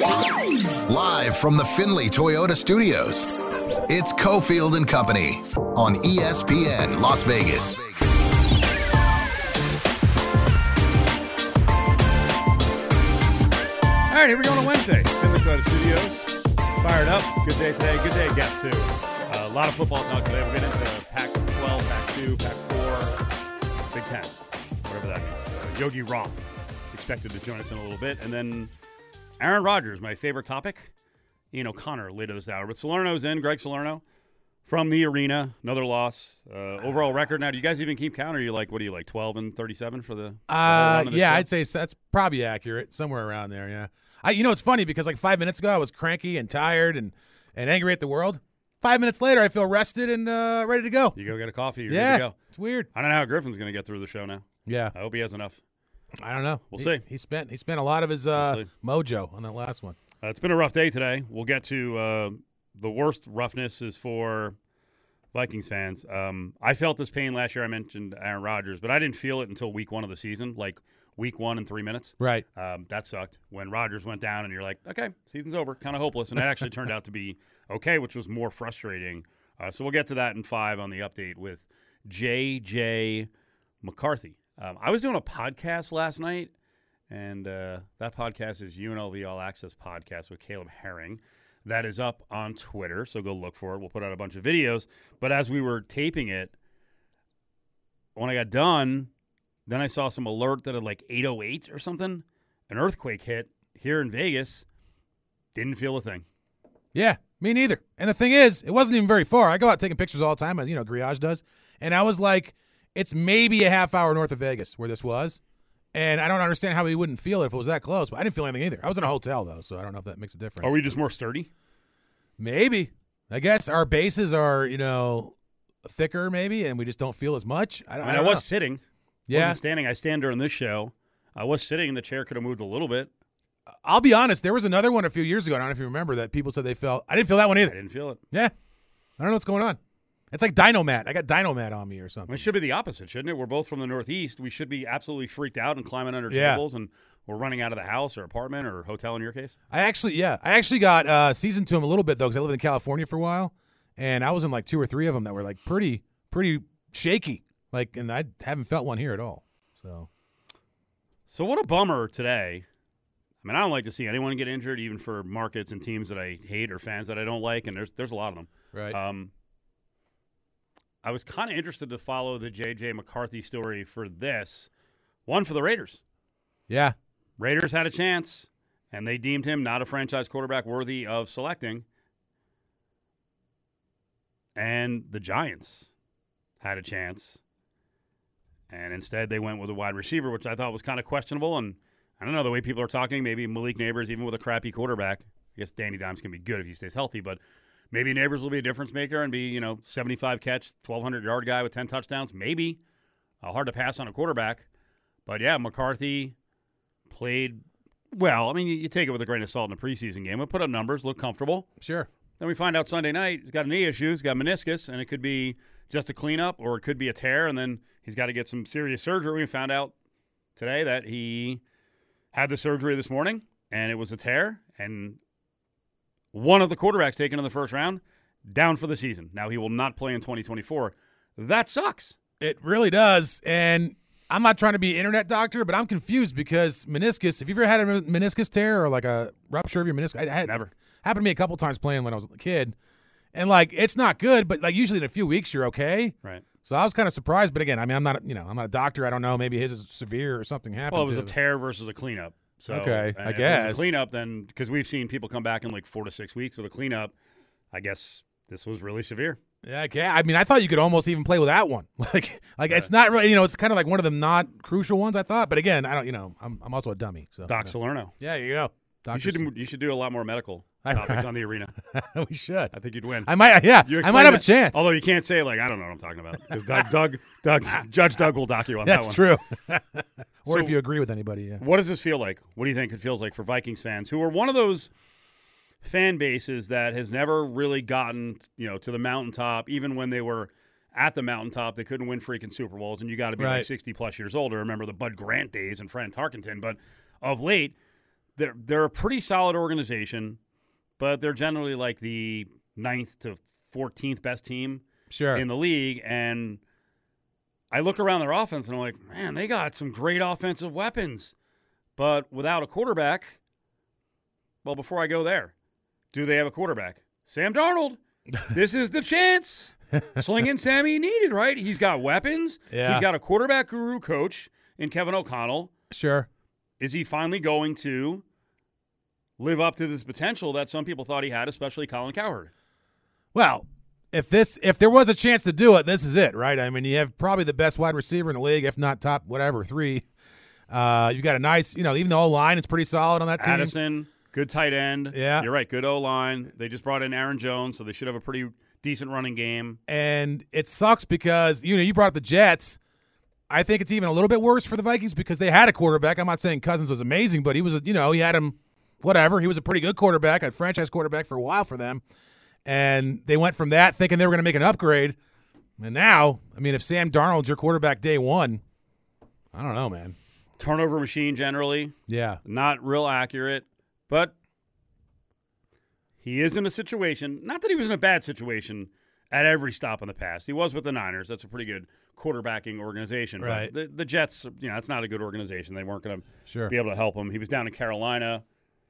Live from the Findlay Toyota Studios, it's Cofield and Company on ESPN Las Vegas. All right, here we go on a Wednesday. Findlay Toyota Studios. Fired up. Good day today. Good day, guest too. A lot of football talk today. We'll get into Pac-12, Pac-2, Pac-4, Big Ten, whatever that means. Yogi Roth expected to join us in a little bit. And then Aaron Rodgers, my favorite topic. Ian O'Connor later this hour. But Salerno's in, Greg Salerno from the arena. Another loss. Overall record now. Do you guys even keep count? Or are you like, 12 and 37 for the yeah, show? I'd say that's probably accurate. Somewhere around there, yeah. It's funny because like 5 minutes ago I was cranky and tired and angry at the world. 5 minutes later I feel rested and ready to go. You go get a coffee. You're yeah, good to go. It's weird. I don't know how Griffin's going to get through the show now. Yeah. I hope he has enough. I don't know. We'll see. He spent a lot of his mojo on that last one. It's been a rough day today. We'll get to the worst roughness is for Vikings fans. I felt this pain last year. I mentioned Aaron Rodgers, but I didn't feel it until week 1 of the season, like week 1 in 3 minutes. Right. That sucked. When Rodgers went down and you're like, okay, season's over, kind of hopeless. And it actually turned out to be okay, which was more frustrating. So we'll get to that in 5 on the update with J.J. McCarthy. I was doing a podcast last night, and that podcast is UNLV All Access Podcast with Caleb Herring. That is up on Twitter, so go look for it. We'll put out a bunch of videos. But as we were taping it, when I got done, then I saw some alert that at like 8:08 or something, an earthquake hit here in Vegas. Didn't feel a thing. Yeah, me neither. And the thing is, it wasn't even very far. I go out taking pictures all the time, as Griage does. And I was like, it's maybe a half hour north of Vegas where this was. And I don't understand how we wouldn't feel it if it was that close. But I didn't feel anything either. I was in a hotel, though, so I don't know if that makes a difference. Are we just more sturdy? Maybe. I guess our bases are, thicker maybe, and we just don't feel as much. I was sitting. Yeah. Wasn't standing. I stand during this show. I was sitting, and the chair could have moved a little bit. I'll be honest. There was another one a few years ago. I don't know if you remember that people said they felt. I didn't feel that one either. I didn't feel it. Yeah. I don't know what's going on. It's like Dynomat. I got Dynomat on me or something. It should be the opposite, shouldn't it? We're both from the Northeast. We should be absolutely freaked out and climbing under tables, and we're running out of the house or apartment or hotel in your case. I actually got seasoned to them a little bit, though, because I lived in California for a while, and I was in like 2 or 3 of them that were like pretty shaky. And I haven't felt one here at all. So what a bummer today. I mean, I don't like to see anyone get injured, even for markets and teams that I hate or fans that I don't like, and there's a lot of them. Right. I was kind of interested to follow the J.J. McCarthy story for this. One for the Raiders. Yeah. Raiders had a chance, and they deemed him not a franchise quarterback worthy of selecting. And the Giants had a chance, and instead they went with a wide receiver, which I thought was kind of questionable. And I don't know, the way people are talking, maybe Malik Neighbors, even with a crappy quarterback. I guess Danny Dimes can be good if he stays healthy, but maybe Neighbors will be a difference maker and be, 75 catch, 1,200-yard guy with 10 touchdowns. Maybe. Hard to pass on a quarterback. But, yeah, McCarthy played well. I mean, you take it with a grain of salt in a preseason game. We'll put up numbers, look comfortable. Sure. Then we find out Sunday night he's got knee issues, got meniscus, and it could be just a cleanup or it could be a tear, and then he's got to get some serious surgery. We found out today that he had the surgery this morning, and it was a tear, and one of the quarterbacks taken in the first round, down for the season. Now he will not play in 2024. That sucks. It really does. And I'm not trying to be an internet doctor, but I'm confused because meniscus, if you've ever had a meniscus tear or like a rupture of your meniscus, Never. Happened to me a couple times playing when I was a kid. And it's not good, but usually in a few weeks you're okay. Right. So I was kind of surprised, but again, I mean, I'm not a doctor. I don't know. Maybe his is severe or something happened. Well, it was a tear versus a cleanup. So, okay, I guess. If it was a cleanup, then, because we've seen people come back in like 4 to 6 weeks with a cleanup, I guess this was really severe. Yeah, I mean, I thought you could almost even play with that one. It's not really, it's kind of like one of the not crucial ones, I thought. But again, I don't, I'm also a dummy. So Doc Salerno. Yeah, there you go. You should do a lot more medical topics on the arena. We should. I think you'd win. I might. Yeah, I might have a chance. Although you can't say I don't know what I'm talking about because Judge Doug will dock you on that one. That's true. Or if you agree with anybody. Yeah. What does this feel like? What do you think it feels like for Vikings fans who are one of those fan bases that has never really gotten to the mountaintop, even when they were at the mountaintop, they couldn't win freaking Super Bowls, and you got to be like 60 plus years old to remember the Bud Grant days and Fran Tarkenton. But of late, they're a pretty solid organization, but they're generally like the 9th to 14th best team in the league. And I look around their offense and I'm like, man, they got some great offensive weapons. But without a quarterback, well, before I go there, do they have a quarterback? Sam Darnold. This is the chance. Slinging Sammy needed, right? He's got weapons. Yeah. He's got a quarterback guru coach in Kevin O'Connell. Sure. Is he finally going to live up to this potential that some people thought he had, especially Colin Cowherd? Well, if there was a chance to do it, this is it, right? I mean, you have probably the best wide receiver in the league, if not top, whatever, 3. You've got a nice, even the O-line is pretty solid on that team. Addison, good tight end. Yeah. You're right, good O-line. They just brought in Aaron Jones, so they should have a pretty decent running game. And it sucks because, you brought up the Jets. I think it's even a little bit worse for the Vikings because they had a quarterback. I'm not saying Cousins was amazing, but he was, he had him, whatever. He was a pretty good quarterback, a franchise quarterback for a while for them. And they went from that thinking they were going to make an upgrade. And now, if Sam Darnold's your quarterback day one, I don't know, man. Turnover machine generally. Yeah. Not real accurate, but he is in a situation, not that he was in a bad situation at every stop in the past. He was with the Niners. That's a pretty good quarterbacking organization. Right. But the Jets, it's not a good organization. They weren't going to be able to help him. He was down in Carolina.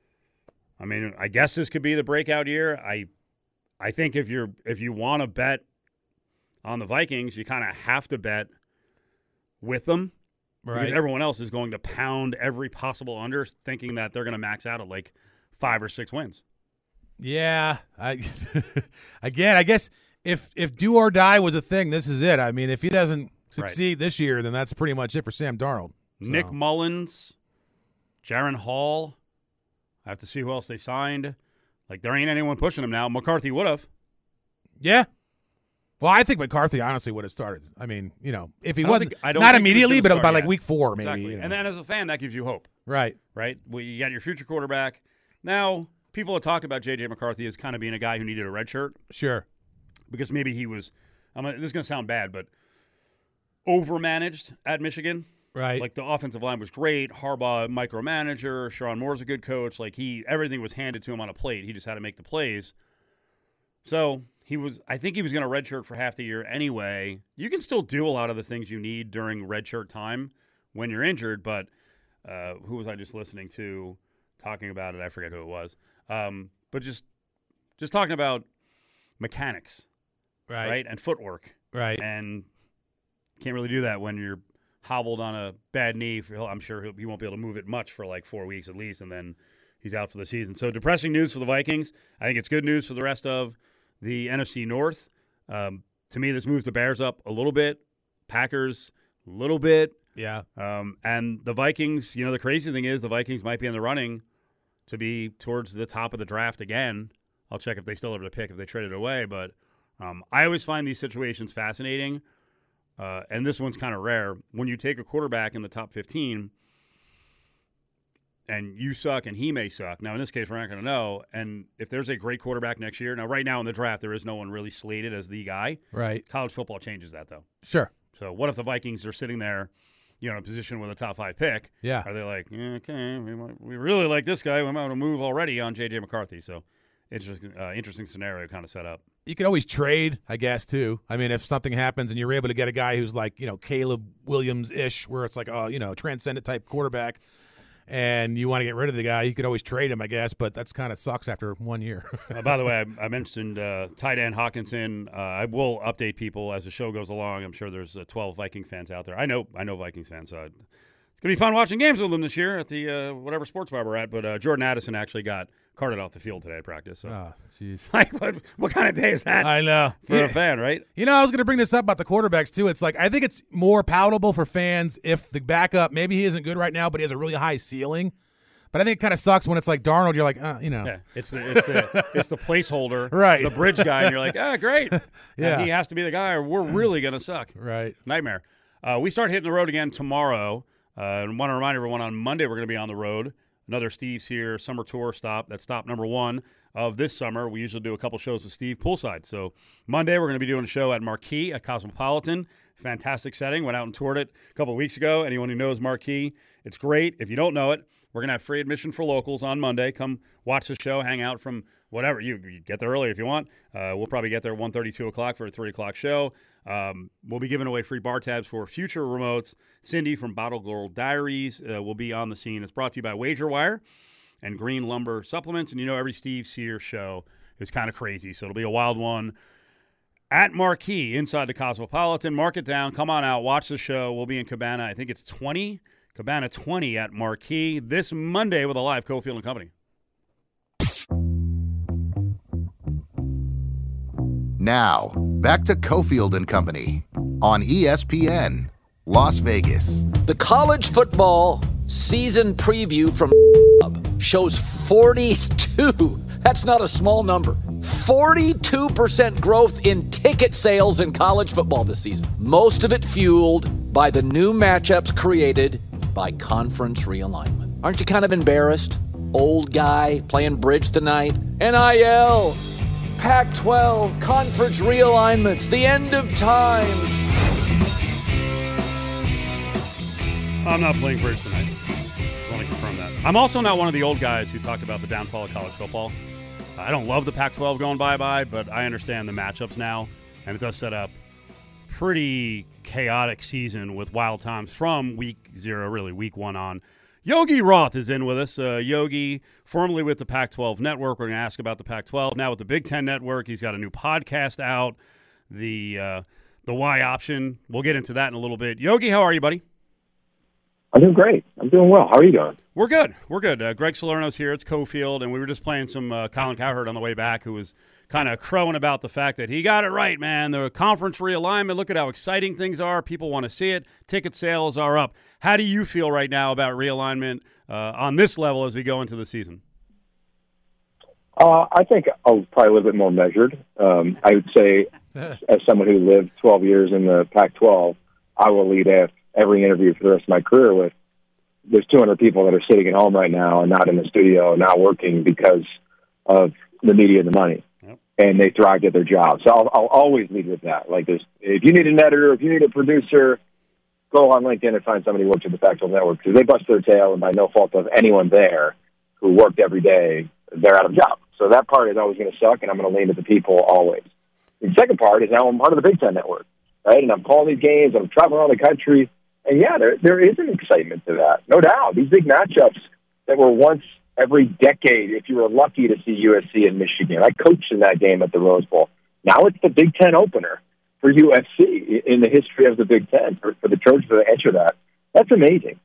I guess this could be the breakout year. I think if you want to bet on the Vikings, you kind of have to bet with them. Right. Because everyone else is going to pound every possible under, thinking that they're going to max out at like 5 or 6 wins. Yeah. Again, I guess if do or die was a thing, this is it. If he doesn't succeed this year, then that's pretty much it for Sam Darnold. So. Nick Mullins, Jaron Hall. I have to see who else they signed. Like, there ain't anyone pushing him now. McCarthy would have. Yeah. Well, I think McCarthy honestly would have started. If he wasn't, I don't not think immediately, but by like yet. week 4, maybe. Exactly. And then as a fan, that gives you hope. Right. Right? Well, you got your future quarterback. Now, people have talked about J.J. McCarthy as kind of being a guy who needed a red shirt. Sure. Because maybe he was, this is going to sound bad, but overmanaged at Michigan. Right. Like, the offensive line was great. Harbaugh, micromanager. Sharon Moore's a good coach. Like, everything was handed to him on a plate. He just had to make the plays. So, I think he was going to redshirt for half the year anyway. You can still do a lot of the things you need during redshirt time when you're injured, but who was I just listening to talking about it? I forget who it was. But just talking about mechanics, right? And footwork. Right. And can't really do that when you're hobbled on a bad knee. I'm sure he won't be able to move it much for like 4 weeks at least, and then he's out for the season. So depressing news for the Vikings. I think it's good news for the rest of the NFC North. To me, this moves the Bears up a little bit, Packers a little bit. Yeah. And the Vikings, the crazy thing is the Vikings might be in the running to be towards the top of the draft again. I'll check if they still have the pick if they trade it away. But I always find these situations fascinating. And this one's kind of rare. When you take a quarterback in the top 15 and you suck and he may suck. Now, in this case, we're not going to know. And if there's a great quarterback next year, now right now in the draft, there is no one really slated as the guy. Right. College football changes that, though. Sure. So what if the Vikings are sitting there, in a position with a top 5 pick? Yeah. Are they like, okay, we really like this guy. We might want to move already on J.J. McCarthy. So interesting scenario kind of set up. You could always trade, I guess, too. If something happens and you're able to get a guy who's like, Caleb Williams-ish, where it's like, transcendent type quarterback, and you want to get rid of the guy, you could always trade him, I guess, but that's kind of sucks after 1 year. By the way, I mentioned tight end Hawkinson. I will update people as the show goes along. I'm sure there's 12 Viking fans out there. I know Vikings fans. It's going to be fun watching games with them this year at the whatever sports bar we're at. But Jordan Addison actually got carted off the field today at practice. So. Oh, jeez. Like, what kind of day is that? I know. For a fan, right? I was going to bring this up about the quarterbacks, too. It's like, I think it's more palatable for fans if the backup, maybe he isn't good right now, but he has a really high ceiling. But I think it kind of sucks when it's like Darnold, you're like, Yeah, it's the placeholder, right? The bridge guy, and you're like, great. Yeah. He has to be the guy or we're really going to suck. Right. Nightmare. We start hitting the road again tomorrow. And want to remind everyone on Monday we're going to be on the road. Another Steve's Here summer tour stop. That's stop number 1 of this summer. We usually do a couple shows with Steve poolside. So Monday we're going to be doing a show at Marquee at Cosmopolitan. Fantastic setting. Went out and toured it a couple of weeks ago. Anyone who knows Marquee, it's great. If you don't know it, We're going to have free admission for locals on Monday. Come watch the show, hang out from whatever. You get there early if you want. We'll probably get there 1:30, 2 o'clock for a 3 o'clock show. We'll be giving away free bar tabs for future remotes. Cindy from Bottle Girl Diaries will be on the scene. It's brought to you by WagerWire and Green Lumber Supplements. And every Steve Sears show is kind of crazy, so it'll be a wild one. At Marquee, inside the Cosmopolitan, mark it down. Come on out, watch the show. We'll be in Cabana, I think it's Cabana 20 at Marquee this Monday with a live Cofield and Company. Now, back to Cofield and Company on ESPN Las Vegas. The college football season preview from shows 42. That's not a small number. 42% growth in ticket sales in college football this season. Most of it fueled by the new matchups created by conference realignment. Aren't you kind of embarrassed? Old guy playing bridge tonight. NIL, Pac-12, conference realignments, the end of time. I'm not playing bridge tonight. I want to confirm that. I'm also not one of the old guys who talked about the downfall of college football. I don't love the Pac-12 going bye-bye, but I understand the matchups now, and it does set up pretty chaotic season with wild times from week 0, really week 1 on. Yogi Roth is in with us. Yogi, formerly with the Pac-12 Network. We're going to ask about the Pac-12. Now with the Big Ten Network, he's got a new podcast out, the Y Option. We'll get into that in a little bit. Yogi, how are you, buddy? I'm doing great. I'm doing well. How are you doing? We're good. We're good. Greg Salerno's here. It's Cofield, and we were just playing some Colin Cowherd on the way back, who was kind of crowing about the fact that he got it right, man. The conference realignment, look at how exciting things are. People want to see it. Ticket sales are up. How do you feel right now about realignment on this level as we go into the season? I think I'll probably a little bit more measured. I would say, as someone who lived 12 years in the Pac-12, I will lead every interview for the rest of my career with, there's 200 people that are sitting at home right now and not in the studio, not working because of the media and the money. Yep. And they thrived at their job. So I'll always lead with that. Like, if you need an editor, if you need a producer, go on LinkedIn and find somebody who works at the Pac-12 Network, because they bust their tail, and by no fault of anyone there who worked every day, they're out of a job. So that part is always going to suck, and I'm going to lean with the people always. The second part is now I'm part of the Big Ten Network, right? And I'm calling these games, I'm traveling around the country. And, yeah, there is an excitement to that, no doubt. These big matchups that were once every decade, if you were lucky to see USC and Michigan. I coached in that game at the Rose Bowl. Now it's the Big Ten opener for USC in the history of the Big Ten, for the Trojans to enter that. That's amazing.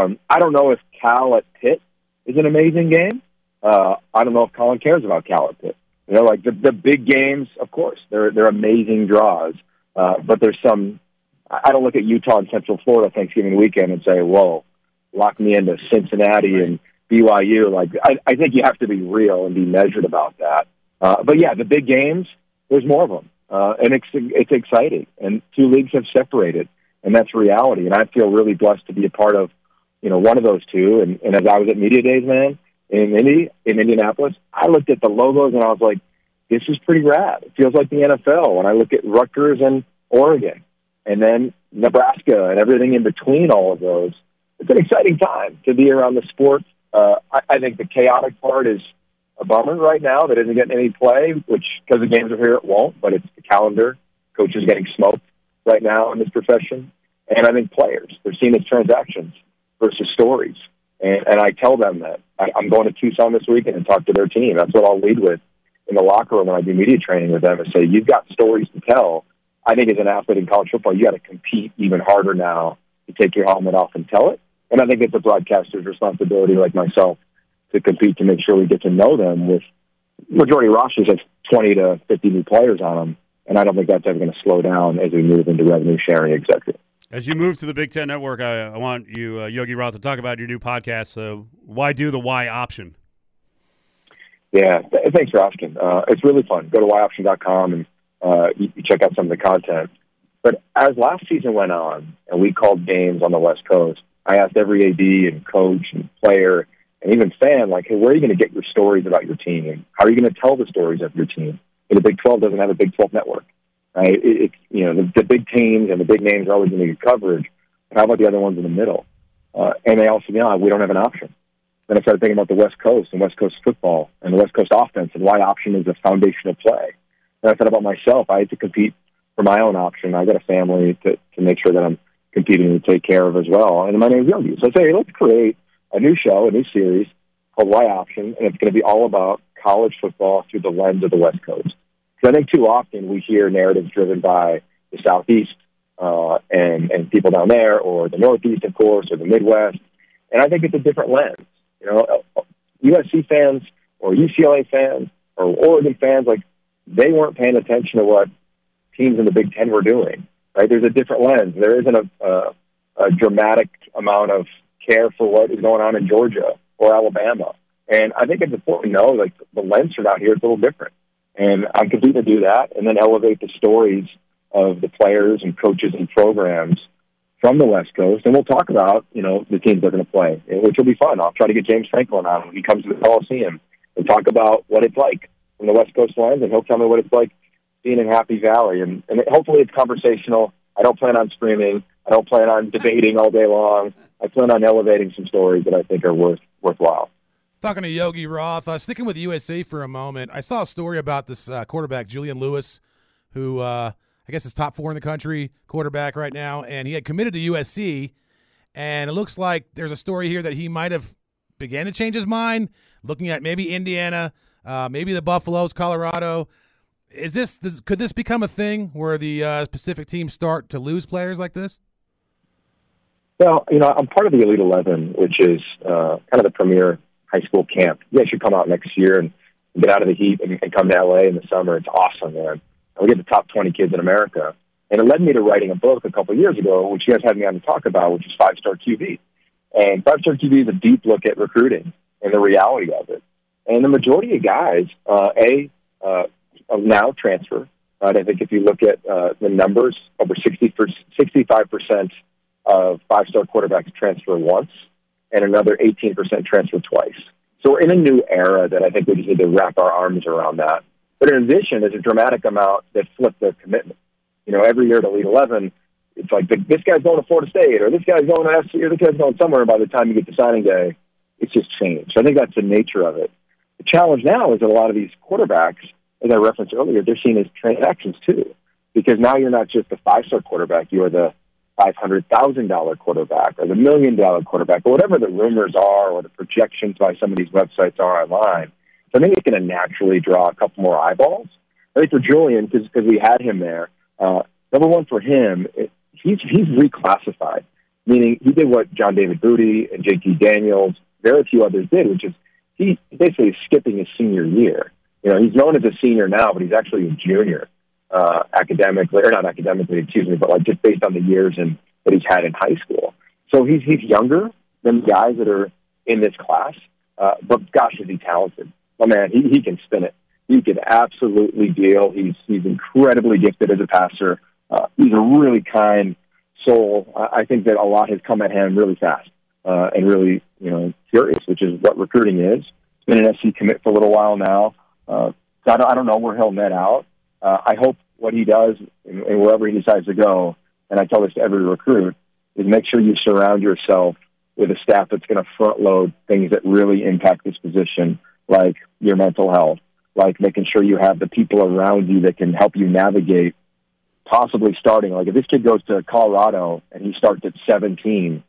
I don't know if Cal at Pitt is an amazing game. I don't know if Colin cares about Cal at Pitt. Like the big games, of course, they're amazing draws. But there's some... I don't look at Utah and Central Florida Thanksgiving weekend and say, whoa, lock me into Cincinnati and BYU. Like, I think you have to be real and be measured about that. But, yeah, the big games, there's more of them. And it's exciting. And 2 leagues have separated, and that's reality. And I feel really blessed to be a part of, one of those 2. And as I was at Media Days, man, in Indianapolis, I looked at the logos and I was like, this is pretty rad. It feels like the NFL when I look at Rutgers and Oregon. And then Nebraska and everything in between all of those. It's an exciting time to be around the sport. I think the chaotic part is a bummer right now that isn't getting any play, which, because the games are here, it won't, but it's the calendar. Coaches getting smoked right now in this profession. And I think players, they're seen as transactions versus stories. And I tell them that. I'm going to Tucson this weekend and talk to their team. That's what I'll lead with in the locker room when I do media training with them and say, you've got stories to tell. I think as an athlete in college football, you got to compete even harder now to take your helmet off and tell it. And I think it's a broadcaster's responsibility, like myself, to compete to make sure we get to know them. With majority rosters have 20 to 50 new players on them, and I don't think that's ever going to slow down as we move into revenue sharing, etc. As you move to the Big Ten Network, I want you, Yogi Roth, to talk about your new podcast. Why do the Y Option? Yeah, thanks for asking. It's really fun. Go to yoption.com and you check out some of the content. But as last season went on and we called games on the West Coast, I asked every AD and coach and player and even fan, like, hey, where are you going to get your stories about your team? How are you going to tell the stories of your team? The Big 12 doesn't have a Big 12 network, right? It's the big teams and the big names are always going to get coverage. But how about the other ones in the middle? And they also, we don't have an option. Then I started thinking about the West Coast and West Coast football and the West Coast offense and why option is a foundational play. And I thought about myself. I had to compete for my own option. I got a family to make sure that I'm competing to take care of as well. And my name's Yogi. So I say, hey, let's create a new show, a new series called Y Option, and it's going to be all about college football through the lens of the West Coast. Because I think too often we hear narratives driven by the Southeast and people down there, or the Northeast, of course, or the Midwest. And I think it's a different lens. USC fans or UCLA fans or Oregon fans, like, they weren't paying attention to what teams in the Big Ten were doing, right? There's a different lens. There isn't a dramatic amount of care for what is going on in Georgia or Alabama. And I think it's important to know, like, the lens from out here is a little different. And I'm competing to do that and then elevate the stories of the players and coaches and programs from the West Coast. And we'll talk about, the teams they're going to play, which will be fun. I'll try to get James Franklin on when he comes to the Coliseum and talk about what it's like from the West Coast lens, and he'll tell me what it's like being in Happy Valley. And hopefully it's conversational. I don't plan on screaming. I don't plan on debating all day long. I plan on elevating some stories that I think are worthwhile. Talking to Yogi Roth, sticking with USA for a moment, I saw a story about this quarterback, Julian Lewis, who I guess is top 4 in the country quarterback right now, and he had committed to USC, and it looks like there's a story here that he might have began to change his mind, looking at maybe Indiana, maybe the Buffaloes, Colorado. Could this become a thing where the specific teams start to lose players like this? Well, I'm part of the Elite 11, which is kind of the premier high school camp. You guys should come out next year and get out of the heat and come to LA in the summer. It's awesome, man. We get the top 20 kids in America. And it led me to writing a book a couple of years ago, which you guys had me on to talk about, which is 5-Star QB. And 5-Star QB is a deep look at recruiting and the reality of it. And the majority of guys, now transfer. Right? I think if you look at the numbers, over 65% of 5-star quarterbacks transfer once, and another 18% transfer twice. So we're in a new era that I think we just need to wrap our arms around that. But in addition, there's a dramatic amount that flip their commitment. Every year at Elite 11, it's like this guy's going to Florida State, or this guy's going to SC, or this guy's going somewhere. And by the time you get to signing day, it's just changed. I think that's the nature of it. The challenge now is that a lot of these quarterbacks, as I referenced earlier, they're seen as transactions too, because now you're not just the 5-star quarterback, you are the $500,000 quarterback or the $1 million quarterback, or whatever the rumors are or the projections by some of these websites are online. So I think it's going to naturally draw a couple more eyeballs. I think for Julian, because we had him there, number one for him, he's reclassified, meaning he did what John David Booty and JT Daniels, very few others did, which is he basically is skipping his senior year. He's known as a senior now, but he's actually a junior. Academically, or not academically, but like just based on the years that he's had in high school. So he's younger than the guys that are in this class, but gosh, is he talented. Oh man, he can spin it. He can absolutely deal. He's incredibly gifted as a passer. He's a really kind soul. I think that a lot has come at him really fast and really, curious, which is what recruiting is. He's been an SC commit for a little while now. So I don't know where he'll net out. I hope what he does and wherever he decides to go, and I tell this to every recruit, is make sure you surround yourself with a staff that's going to front load things that really impact this position, like your mental health, like making sure you have the people around you that can help you navigate possibly starting. Like if this kid goes to Colorado and he starts at 17,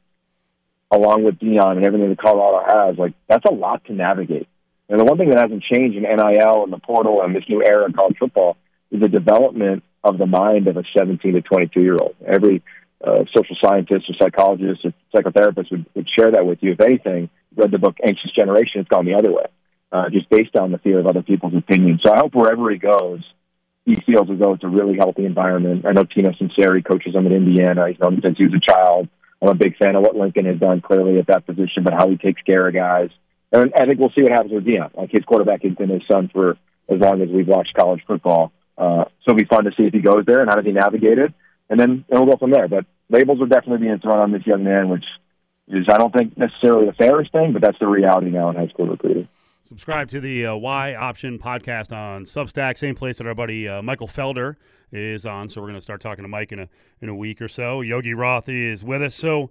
along with Dion and everything that Colorado has, like that's a lot to navigate. And the one thing that hasn't changed in NIL and the portal and this new era in college football is the development of the mind of a 17 to 22-year-old. Every social scientist or psychologist or psychotherapist would share that with you. If anything, read the book Anxious Generation, it's gone the other way, just based on the fear of other people's opinions. So I hope wherever he goes, he feels as though it's a really healthy environment. I know Tino Sinceri coaches him at Indiana. He's known him since he was a child. I'm a big fan of what Lincoln has done clearly at that position, but how he takes care of guys. And I think we'll see what happens with Dion. Like his quarterback has been his son for as long as we've watched college football. So it'll be fun to see if he goes there and how does he navigate it. And then we'll go from there. But labels are definitely being thrown on this young man, which is, I don't think, necessarily the fairest thing, but that's the reality now in high school recruiting. Subscribe to the Y Option podcast on Substack, same place that our buddy Michael Felder is on. So we're going to start talking to Mike in a week or so. Yogi Roth is with us. So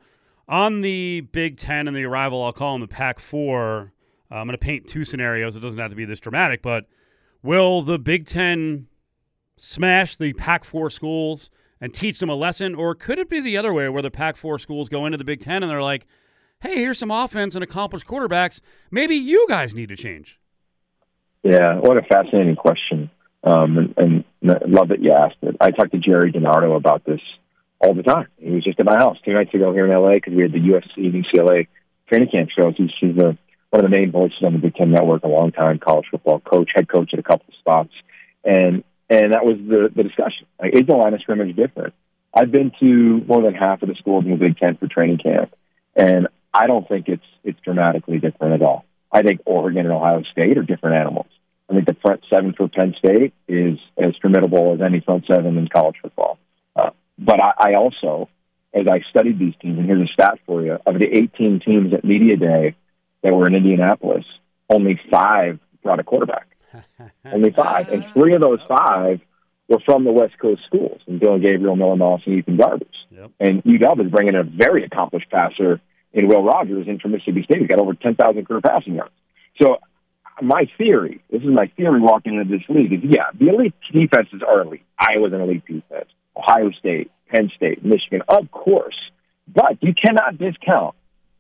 On the Big Ten and the arrival, I'll call them the Pac-4, I'm going to paint two scenarios. It doesn't have to be this dramatic, but will the Big Ten smash the Pac-4 schools and teach them a lesson, or could it be the other way where the Pac-4 schools go into the Big Ten and they're like, hey, here's some offense and accomplished quarterbacks. Maybe you guys need to change. Yeah, what a fascinating question. And love that you asked it. I talk to Jerry DiNardo about this all the time. He was just at my house 2 nights ago here in L.A. because we had the USC and UCLA training camp shows. He's one of the main voices on the Big Ten Network, a long-time college football coach, head coach at a couple of spots. And that was the discussion. Like, is the line of scrimmage different? I've been to more than half of the schools in the Big Ten for training camp, and I don't think it's dramatically different at all. I think Oregon and Ohio State are different animals. I think the front seven for Penn State is as formidable as any front seven in college football. But I also, as I studied these teams, and here's a stat for you, of the 18 teams at Media Day that were in Indianapolis, only 5 brought a quarterback. Only 5. And 3 of those 5 were from the West Coast schools, and Dylan Gabriel, Miller Moss, and Ethan Garbers. Yep. And UW is bringing a very accomplished passer in Will Rogers in from Mississippi State. He's got over 10,000 career passing yards. So my theory, this is my theory walking into this league, is, yeah, the elite defenses are elite. Iowa's an elite defense. Ohio State, Penn State, Michigan, of course. But you cannot discount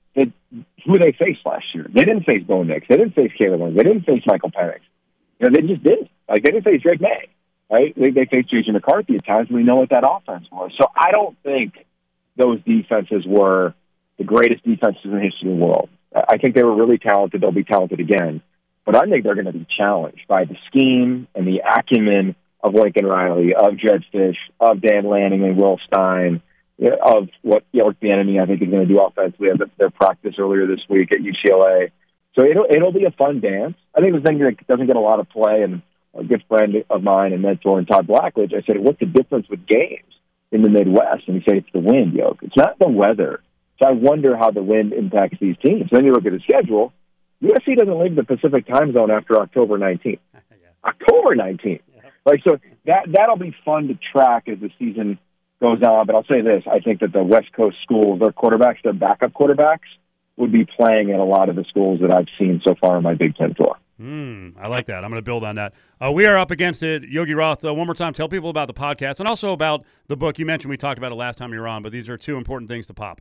who they faced last year. They didn't face Bo Nix. They didn't face Caleb Williams. They didn't face Michael Penix. They just didn't. Like, they didn't face Drake May. Right? They faced J.J. McCarthy at times, and we know what that offense was. So I don't think those defenses were the greatest defenses in the history of the world. I think they were really talented. They'll be talented again. But I think they're going to be challenged by the scheme and the acumen of Lincoln Riley, of Jed Fish, of Dan Lanning and Will Stein, of what York Bieniemy, I think, is going to do offensively. They have their practice earlier this week at UCLA. So it'll be a fun dance. I think the thing that doesn't get a lot of play, and a good friend of mine and mentor, and Todd Blackledge, I said, what's the difference with games in the Midwest? And he said, it's the wind, Yoke. It's not the weather. So I wonder how the wind impacts these teams. Then you look at the schedule. USC doesn't leave the Pacific time zone after October 19th. October 19th. Like, so that'll be fun to track as the season goes on. But I'll say this. I think that the West Coast schools, their quarterbacks, their backup quarterbacks, would be playing at a lot of the schools that I've seen so far in my Big Ten tour. I like that. I'm going to build on that. We are up against it. Yogi Roth, one more time, tell people about the podcast and also about the book. You mentioned we talked about it last time you were on, but these are 2 important things to pop.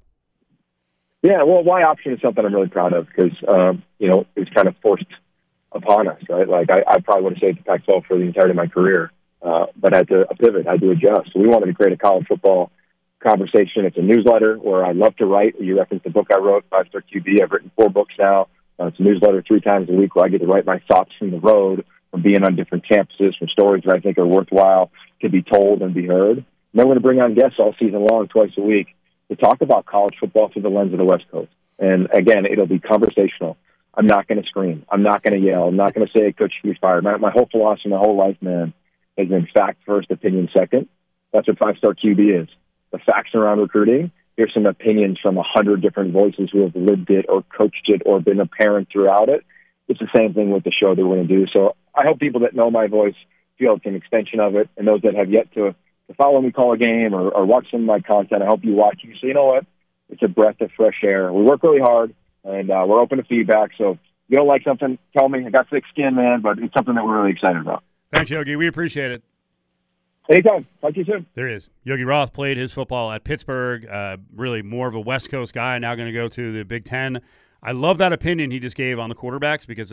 Yeah, well, Y Option is something I'm really proud of because, it was kind of forced upon us, right? Like, I probably would have stayed at the Pac-12 for the entirety of my career, but I had to pivot. I had to adjust. So we wanted to create a college football conversation. It's a newsletter where I love to write. You referenced the book I wrote, 5-Star QB. I've written 4 books now. It's a newsletter 3 times a week where I get to write my thoughts from the road, from being on different campuses, from stories that I think are worthwhile to be told and be heard. And then we're going to bring on guests all season long, twice a week, to talk about college football through the lens of the West Coast. And again, it'll be conversational. I'm not going to scream. I'm not going to yell. I'm not going to say a coach should be fired. My whole philosophy, my whole life, man, has been fact first, opinion second. That's what 5-Star QB is. The facts around recruiting. Here's some opinions from 100 different voices who have lived it or coached it or been a parent throughout it. It's the same thing with the show that we're going to do. So I hope people that know my voice feel it's an extension of it, and those that have yet to follow me call a game or watch some of my content, I hope you watch it. So you know what? It's a breath of fresh air. We work really hard, and we're open to feedback. So if you don't like something, tell me. I got thick skin, man, but it's something that we're really excited about. Thanks, Yogi. We appreciate it. Anytime. Talk to you soon. There he is. Yogi Roth played his football at Pittsburgh, really more of a West Coast guy, now going to go to the Big Ten. I love that opinion he just gave on the quarterbacks because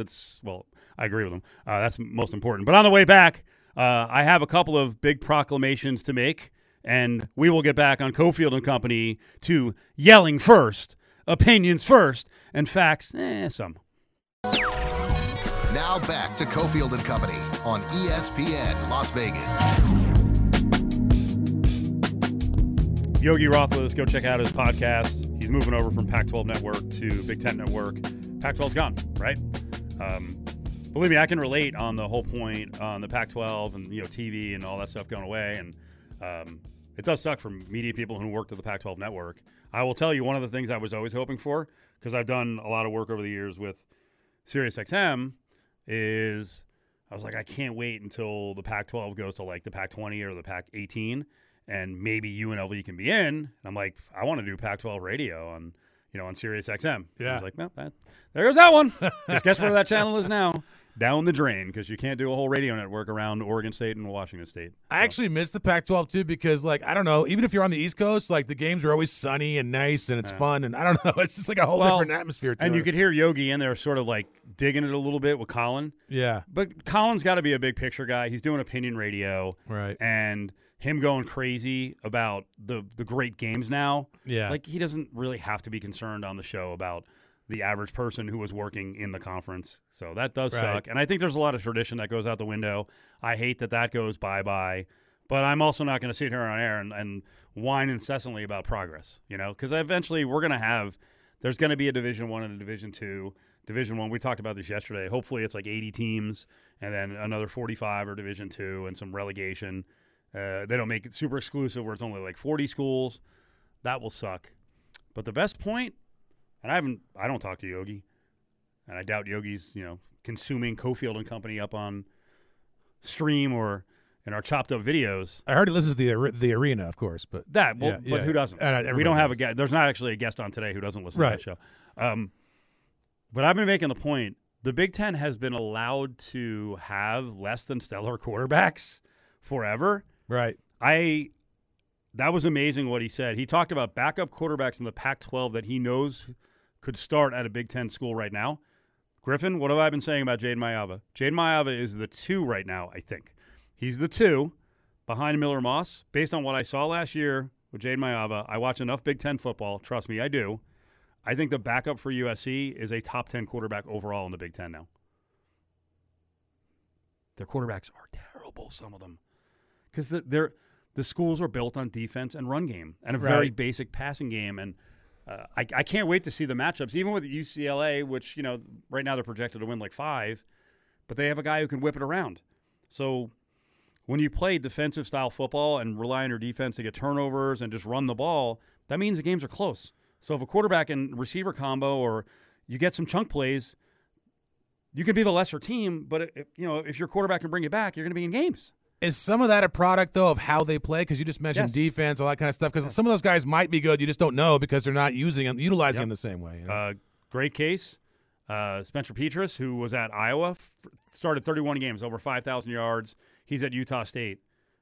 I agree with him. That's most important. But on the way back, I have a couple of big proclamations to make, and we will get back on Cofield and Company to yelling first, opinions first, and facts, some. Now back to Cofield and Company on ESPN Las Vegas. Yogi Roth with us. Go check out his podcast. He's moving over from Pac-12 Network to Big Ten Network. Pac-12's gone, right? Believe me, I can relate on the whole point on the Pac-12 and TV and all that stuff going away. And it does suck for media people who worked at the Pac-12 Network. I will tell you one of the things I was always hoping for, because I've done a lot of work over the years with SiriusXM, is I was like, I can't wait until the Pac-12 goes to like the Pac-20 or the Pac-18. and maybe UNLV can be in. And I'm like, I want to do Pac-12 radio on Sirius XM. Yeah. I was like, there goes that one. Just guess where that channel is now. Down the drain, because you can't do a whole radio network around Oregon State and Washington State. I actually miss the Pac-12 too, because I don't know, even if you're on the East Coast, the games are always sunny and nice and it's fun, and I don't know, it's just a whole different atmosphere to it. And you could hear Yogi in there sort of digging it a little bit with Colin. Yeah. But Colin's got to be a big picture guy. He's doing opinion radio. Right. And him going crazy about the great games now. Yeah. He doesn't really have to be concerned on the show about the average person who was working in the conference. So that does suck. And I think there's a lot of tradition that goes out the window. I hate that goes bye-bye. But I'm also not going to sit here on air and whine incessantly about progress, because eventually there's going to be a Division I and a Division II. Division I, we talked about this yesterday. Hopefully it's 80 teams and then another 45 or Division II and some relegation. They don't make it super exclusive where it's only 40 schools. That will suck. But the best point, and I don't talk to Yogi, and I doubt Yogi's, consuming Cofield and Company up on stream or in our chopped up videos. I heard he listens to the arena, of course, but but who doesn't? We don't have a guest. There's not actually a guest on today who doesn't listen to that show. But I've been making the point: the Big Ten has been allowed to have less than stellar quarterbacks forever. Right. That was amazing what he said. He talked about backup quarterbacks in the Pac-12 that he knows could start at a Big Ten school right now. Griffin, what have I been saying about Jaden Maiava? Jaden Maiava is the 2 right now, I think. He's the 2 behind Miller Moss. Based on what I saw last year with Jaden Maiava, I watch enough Big Ten football. Trust me, I do. I think the backup for USC is a top 10 quarterback overall in the Big Ten now. Their quarterbacks are terrible, some of them. Because the schools are built on defense and run game and a very basic passing game. And I can't wait to see the matchups, even with UCLA, which, right now they're projected to win 5, but they have a guy who can whip it around. So when you play defensive-style football and rely on your defense to get turnovers and just run the ball, that means the games are close. So if a quarterback and receiver combo or you get some chunk plays, you can be the lesser team, but if your quarterback can bring you back, you're going to be in games. Is some of that a product, though, of how they play? Because you just mentioned defense, all that kind of stuff. Because some of those guys might be good. You just don't know because they're not utilizing them the same way. Great case. Spencer Petras, who was at Iowa, started 31 games, over 5,000 yards. He's at Utah State.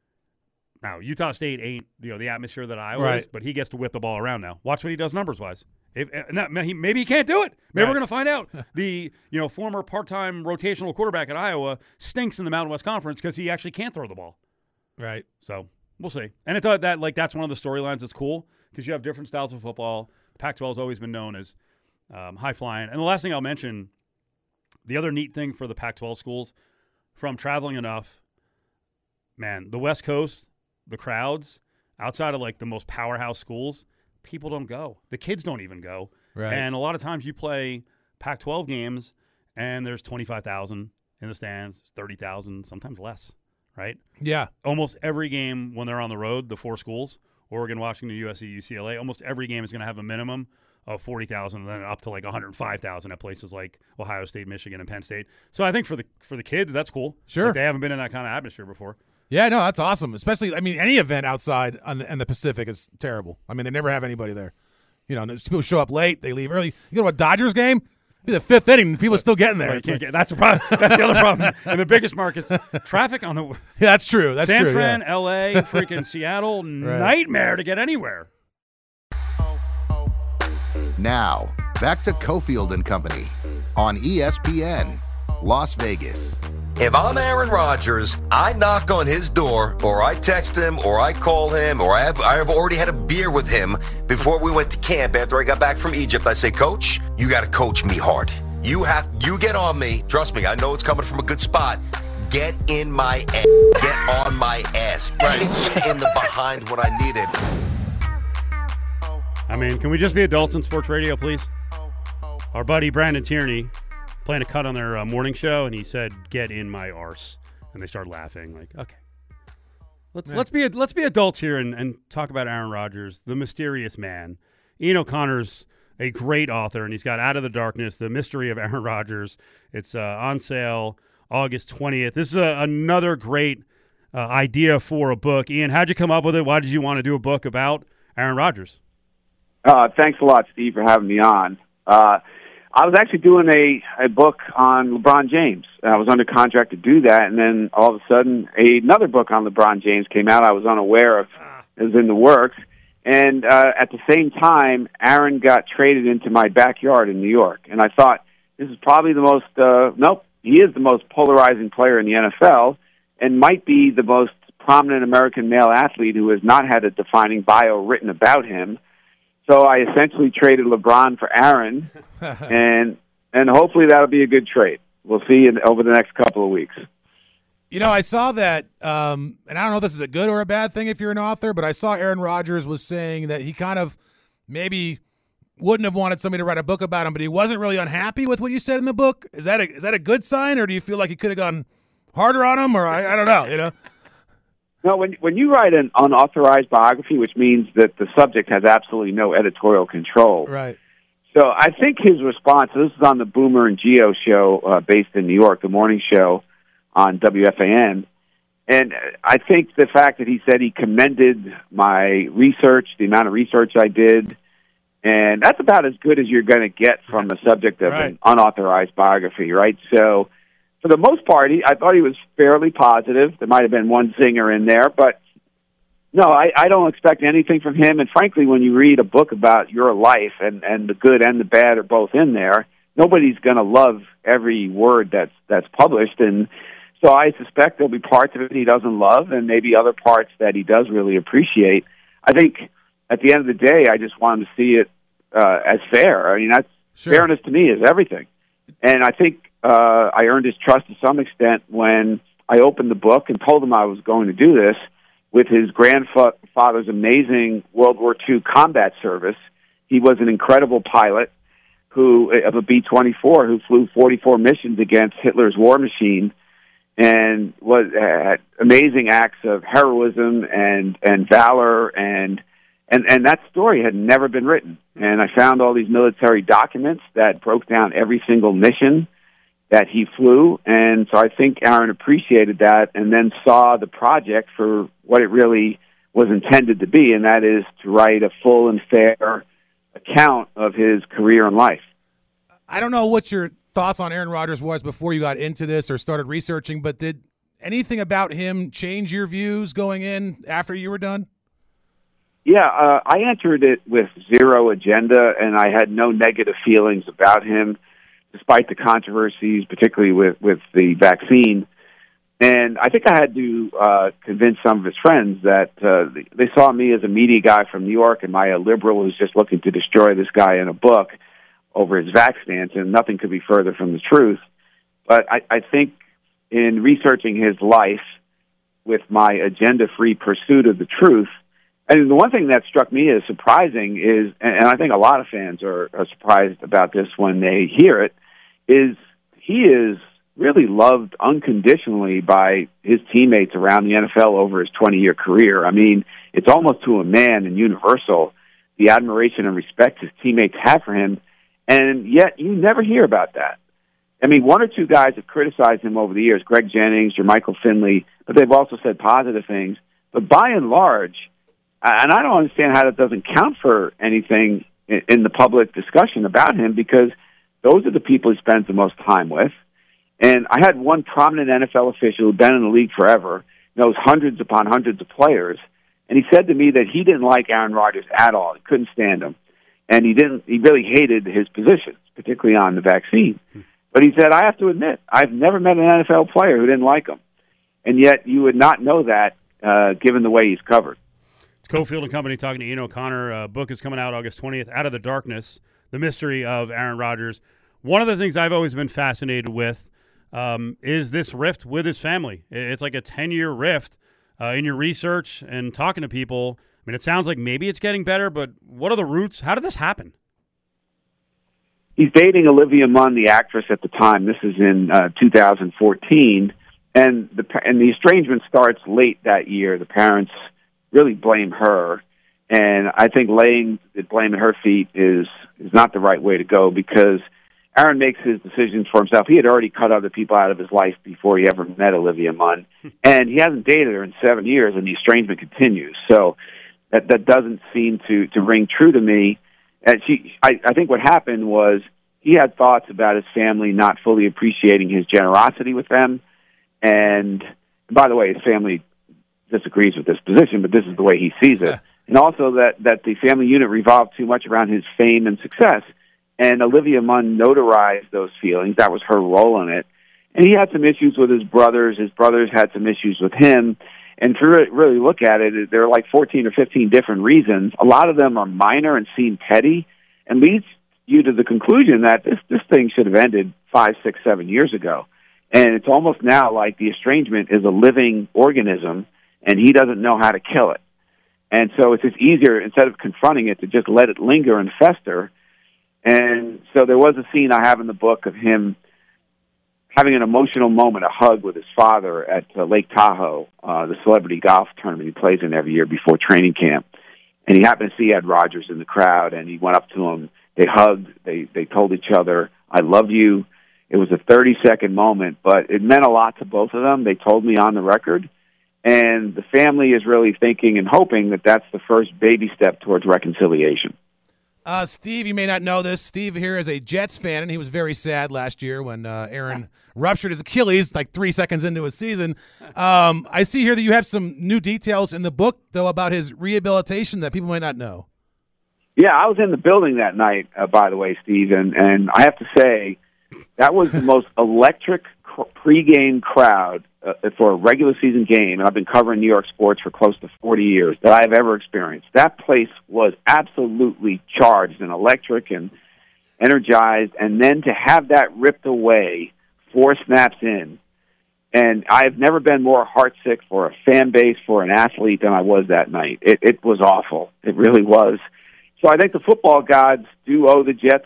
Now, Utah State ain't the atmosphere that Iowa is, but he gets to whip the ball around now. Watch what he does numbers-wise. Maybe he can't do it. Maybe we're going to find out. The former part-time rotational quarterback at Iowa stinks in the Mountain West Conference because he actually can't throw the ball. Right. So we'll see. And I thought that that's one of the storylines that's cool because you have different styles of football. Pac-12 has always been known as high-flying. And the last thing I'll mention, the other neat thing for the Pac-12 schools, from traveling enough, man, the West Coast, the crowds, outside of the most powerhouse schools, people don't go. The kids don't even go. Right. And a lot of times you play Pac-12 games and there's 25,000 in the stands, 30,000, sometimes less, right? Yeah. Almost every game when they're on the road, the 4 schools, Oregon, Washington, USC, UCLA, almost every game is going to have a minimum of 40,000 and then up to 105,000 at places like Ohio State, Michigan, and Penn State. So I think for the kids, that's cool. Sure. They haven't been in that kind of atmosphere before. Yeah, no, that's awesome. Especially, any event outside in the Pacific is terrible. They never have anybody there. People show up late, they leave early. You go to a Dodgers game, be the 5th inning, and people are still getting there. That's a problem. That's the other problem. In the biggest markets, traffic on the yeah, that's true. That's San true. Fran, Yeah. LA, freaking Seattle, nightmare to get anywhere. Now, back to Cofield and Company on ESPN Las Vegas. If I'm Aaron Rodgers, I knock on his door, or I text him, or I call him, or I have already had a beer with him before we went to camp after I got back from Egypt. I say, Coach, you got to coach me hard. You get on me. Trust me, I know it's coming from a good spot. Get in my ass. Get on my ass. Get in the behind when I need it. Can we just be adults in sports radio, please? Our buddy Brandon Tierney playing a cut on their morning show, and he said, "Get in my arse," and they started laughing. Okay, let's be adults here and talk about Aaron Rodgers, the mysterious man. Ian O'Connor's a great author, and he's got Out of the Darkness: The Mystery of Aaron Rodgers. It's on sale August 20th. This is another great idea for a book. Ian, how'd you come up with it? Why did you want to do a book about Aaron Rodgers? Thanks a lot, Steve, for having me on. I was actually doing a book on LeBron James. I was under contract to do that, and then all of a sudden another book on LeBron James came out. I was unaware of it was in the works. And at the same time, Aaron got traded into my backyard in New York. And I thought, this is probably the most, he is the most polarizing player in the NFL and might be the most prominent American male athlete who has not had a defining bio written about him. So I essentially traded LeBron for Aaron, and hopefully that'll be a good trade. We'll see over the next couple of weeks. You know, I saw that, and I don't know if this is a good or a bad thing if you're an author, but I saw Aaron Rodgers was saying that he kind of maybe wouldn't have wanted somebody to write a book about him, but he wasn't really unhappy with what you said in the book. Is that a good sign, or do you feel like you could have gone harder on him, or I don't know, you know? No, when you write an unauthorized biography, which means that the subject has absolutely no editorial control. Right. So I think his response, this is on the Boomer and Geo show based in New York, the morning show on WFAN, and I think the fact that he said he commended my research, the amount of research I did, and that's about as good as you're going to get from the subject of an unauthorized biography, right? So for the most part, I thought he was fairly positive. There might have been one zinger in there, but no, I don't expect anything from him. And frankly, when you read a book about your life and the good and the bad are both in there, nobody's going to love every word that's published. And so I suspect there'll be parts of it he doesn't love and maybe other parts that he does really appreciate. I think at the end of the day, I just want him to see it as fair. I mean, fairness to me is everything. And I think I earned his trust to some extent when I opened the book and told him I was going to do this with his grandfather's amazing World War II combat service. He was an incredible pilot of a B-24 who flew 44 missions against Hitler's war machine and had amazing acts of heroism and valor, and that story had never been written. And I found all these military documents that broke down every single mission that he flew, and so I think Aaron appreciated that and then saw the project for what it really was intended to be, and that is to write a full and fair account of his career and life. I don't know what your thoughts on Aaron Rodgers was before you got into this or started researching, but did anything about him change your views going in after you were done? Yeah, I entered it with zero agenda, and I had no negative feelings about him, despite the controversies, particularly with the vaccine. And I think I had to convince some of his friends that they saw me as a media guy from New York, and a liberal who's just looking to destroy this guy in a book over his vax stance, and nothing could be further from the truth. But I think in researching his life with my agenda-free pursuit of the truth, and the one thing that struck me as surprising is, and I think a lot of fans are surprised about this when they hear it, is he is really loved unconditionally by his teammates around the NFL over his 20-year career. I mean, it's almost to a man and universal, the admiration and respect his teammates have for him, and yet you never hear about that. I mean, one or two guys have criticized him over the years, Greg Jennings or Michael Finley, but they've also said positive things. But by and large, and I don't understand how that doesn't count for anything in the public discussion about him, because those are the people he spends the most time with. And I had one prominent NFL official who'd been in the league forever, knows hundreds upon hundreds of players, and he said to me that he didn't like Aaron Rodgers at all. He couldn't stand him. And he really hated his positions, particularly on the vaccine. But he said, I have to admit, I've never met an NFL player who didn't like him. And yet you would not know that given the way he's covered. It's Cofield and Company talking to Ian O'Connor. Book is coming out August 20th, Out of the Darkness, The Mystery of Aaron Rodgers. One of the things I've always been fascinated with is this rift with his family. It's like a 10-year rift in your research and talking to people. I mean, it sounds like maybe it's getting better, but what are the roots? How did this happen? He's dating Olivia Munn, the actress at the time. This is in 2014, and the estrangement starts late that year. The parents really blame her, and I think laying the blame at her feet is not the right way to go, because Aaron makes his decisions for himself. He had already cut other people out of his life before he ever met Olivia Munn, and he hasn't dated her in 7 years, and the estrangement continues. So that doesn't seem to ring true to me. And I think what happened was he had thoughts about his family not fully appreciating his generosity with them. And by the way, his family disagrees with this position, but this is the way he sees it. And also that the family unit revolved too much around his fame and success. And Olivia Munn notarized those feelings. That was her role in it. And he had some issues with his brothers. His brothers had some issues with him. And to really look at it, there are like 14 or 15 different reasons. A lot of them are minor and seem petty and leads you to the conclusion that this thing should have ended 5, 6, 7 years ago. And it's almost now like the estrangement is a living organism, and he doesn't know how to kill it. And so it's just easier, instead of confronting it, to just let it linger and fester. And so there was a scene I have in the book of him having an emotional moment, a hug with his father at Lake Tahoe, the celebrity golf tournament he plays in every year before training camp. And he happened to see Ed Rogers in the crowd, and he went up to him. They hugged. They told each other, "I love you." It was a 30-second moment, but it meant a lot to both of them. They told me on the record. And the family is really thinking and hoping that that's the first baby step towards reconciliation. Steve, you may not know this. Steve here is a Jets fan, and he was very sad last year when Aaron ruptured his Achilles like 3 seconds into his season. I see here that you have some new details in the book, though, about his rehabilitation that people might not know. Yeah, I was in the building that night, by the way, Steve, and I have to say that was the most electric pregame crowd for a regular season game, and I've been covering New York sports for close to 40 years, that I've ever experienced. That place was absolutely charged and electric and energized, and then to have that ripped away 4 snaps in, and I've never been more heartsick for a fan base, for an athlete, than I was that night. It was awful. It really was. So I think the football gods do owe the Jets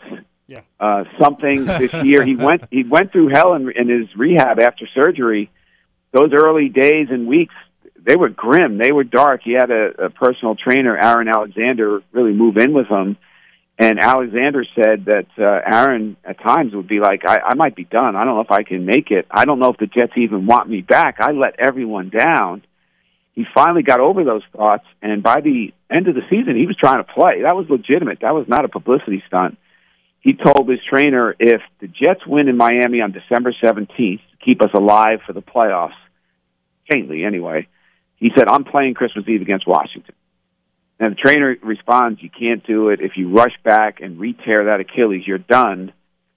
something this year. He went through hell in his rehab after surgery. Those early days and weeks, they were grim. They were dark. He had a personal trainer, Aaron Alexander, really move in with him. And Alexander said that Aaron at times would be like, I might be done. I don't know if I can make it. I don't know if the Jets even want me back. I let everyone down. He finally got over those thoughts, and by the end of the season, he was trying to play. That was legitimate. That was not a publicity stunt. He told his trainer, if the Jets win in Miami on December 17th to keep us alive for the playoffs, faintly anyway, he said, I'm playing Christmas Eve against Washington. And the trainer responds, you can't do it. If you rush back and re-tear that Achilles, you're done.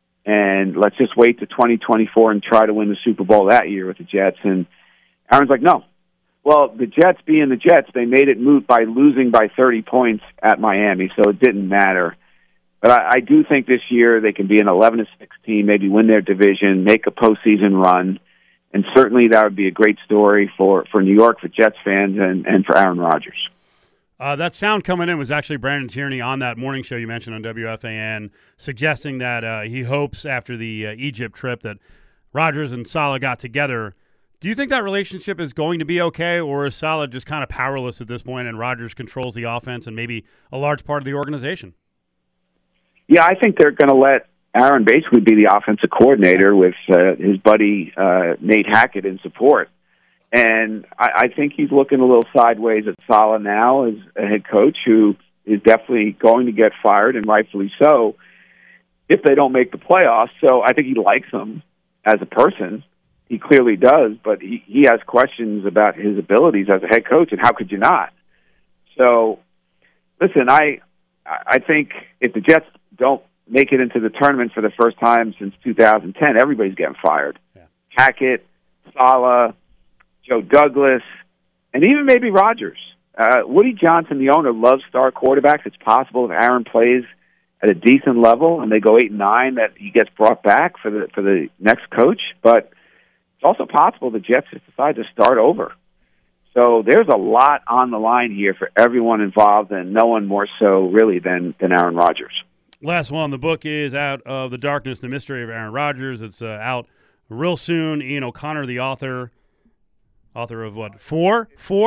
And let's just wait to 2024 and try to win the Super Bowl that year with the Jets. And Aaron's like, no. Well, the Jets being the Jets, they made it moot by losing by 30 points at Miami, so it didn't matter. But I do think this year they can be an 11-6 team, maybe win their division, make a postseason run, and certainly that would be a great story for New York, for Jets fans, and for Aaron Rodgers. That sound coming in was actually Brandon Tierney on that morning show you mentioned on WFAN, suggesting that he hopes after the Egypt trip that Rodgers and Saleh got together. Do you think that relationship is going to be okay, or is Saleh just kind of powerless at this point and Rodgers controls the offense and maybe a large part of the organization? Yeah, I think they're going to let Aaron basically be the offensive coordinator with his buddy Nate Hackett in support. And I think he's looking a little sideways at Saleh now as a head coach who is definitely going to get fired, and rightfully so, if they don't make the playoffs. So I think he likes him as a person. He clearly does, but he has questions about his abilities as a head coach, and how could you not? So, listen, I think if the Jets don't make it into the tournament for the first time since 2010, everybody's getting fired. Yeah. Hackett, Saleh, Joe Douglas, and even maybe Rodgers. Woody Johnson, the owner, loves star quarterbacks. It's possible if Aaron plays at a decent level and they go 8-9 that he gets brought back for the next coach, but it's also possible the Jets just decide to start over. So there's a lot on the line here for everyone involved, and no one more so really than Aaron Rodgers. Last one. The book is Out of the Darkness, The Mystery of Aaron Rodgers. It's out real soon. Ian O'Connor, the author of what, 4?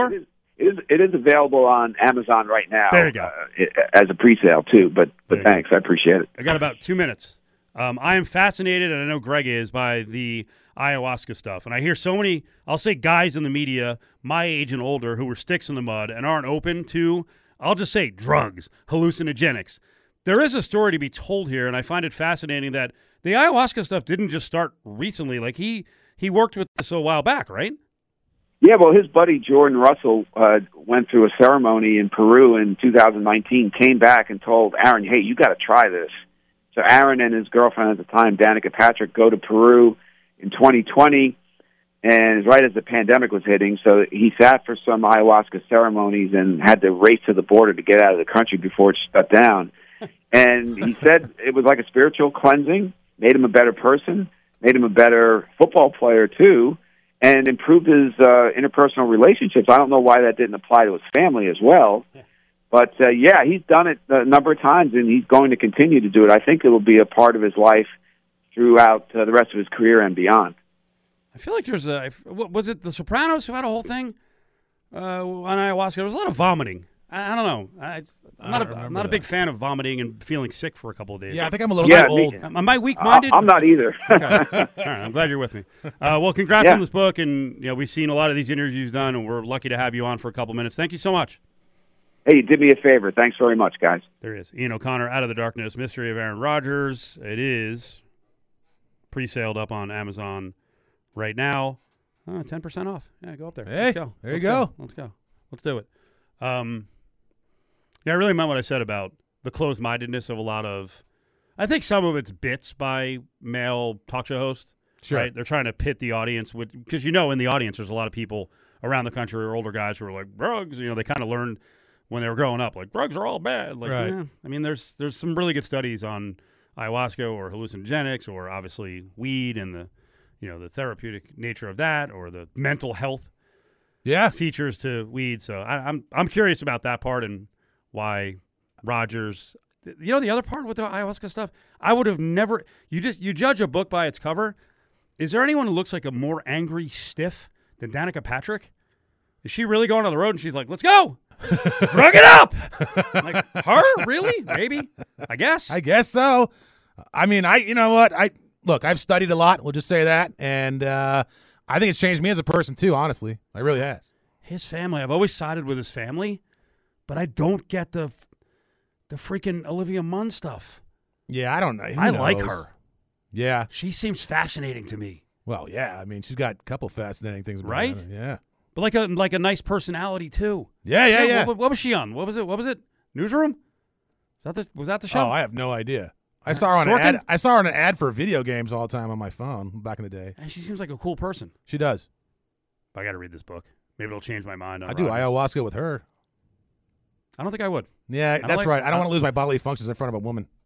It is available on Amazon right now. There you go. As a pre-sale too, but thanks. I appreciate it. I got about 2 minutes. I am fascinated, and I know Greg is, by the ayahuasca stuff. And I hear so many, I'll say guys in the media, my age and older, who were sticks in the mud and aren't open to, I'll just say, drugs, hallucinogenics. There is a story to be told here, and I find it fascinating that the ayahuasca stuff didn't just start recently. Like, he worked with this a while back, right? Yeah, well, his buddy Jordan Russell went through a ceremony in Peru in 2019, came back and told Aaron, hey, you got to try this. So Aaron and his girlfriend at the time, Danica Patrick, go to Peru in 2020, and right as the pandemic was hitting, so he sat for some ayahuasca ceremonies and had to race to the border to get out of the country before it shut down. And he said it was like a spiritual cleansing, made him a better person, made him a better football player, too, and improved his interpersonal relationships. I don't know why that didn't apply to his family as well. But, yeah, he's done it a number of times, and he's going to continue to do it. I think it will be a part of his life throughout the rest of his career and beyond. I feel like there's was it The Sopranos who had a whole thing on ayahuasca? There was a lot of vomiting. I don't know. I'm not a big fan of vomiting and feeling sick for a couple of days. Yeah, I think I'm a little bit old. Am I weak-minded? I'm not either. Okay. All right, I'm glad you're with me. Well, congrats on this book, and we've seen a lot of these interviews done, and we're lucky to have you on for a couple minutes. Thank you so much. Hey, you did me a favor. Thanks very much, guys. There is Ian O'Connor, Out of the Darkness, Mystery of Aaron Rodgers. It is pre-saled up on Amazon right now. 10% off. Yeah, go up there. Hey, let's go. There you go. Let's go. Let's do it. Yeah, I really meant what I said about the closed-mindedness of a lot of – I think some of it's bits by male talk show hosts. Sure. Right? They're trying to pit the audience with – because in the audience there's a lot of people around the country or older guys who are like, drugs. They kind of learned when they were growing up, like, drugs are all bad. Like, right. Yeah. I mean, there's some really good studies on ayahuasca or hallucinogenics or obviously weed and the therapeutic nature of that or the mental health features to weed. So I'm curious about that part and why Rodgers. The other part with the ayahuasca stuff, I would have never. You judge a book by its cover. Is there anyone who looks like a more angry stiff than Danica Patrick? Is she really going on the road and she's like, let's go? Drug it up! Like, her? Really? Maybe? I guess so. I mean, you know what? I've studied a lot. We'll just say that. And I think it's changed me as a person, too, honestly. It really has. His family. I've always sided with his family, but I don't get the freaking Olivia Munn stuff. Yeah, I don't know. I like her. Yeah. She seems fascinating to me. Well, yeah. I mean, she's got a couple fascinating things about right? her. Yeah. But like a nice personality too. Yeah. What was she on? What was it? Newsroom? Was that the show? Oh, I have no idea. I saw her on an ad. I saw her on an ad for video games all the time on my phone back in the day. And she seems like a cool person. She does. I got to read this book. Maybe it'll change my mind. I do ayahuasca with her. I don't think I would. Yeah, that's right. I don't want to lose my bodily functions in front of a woman.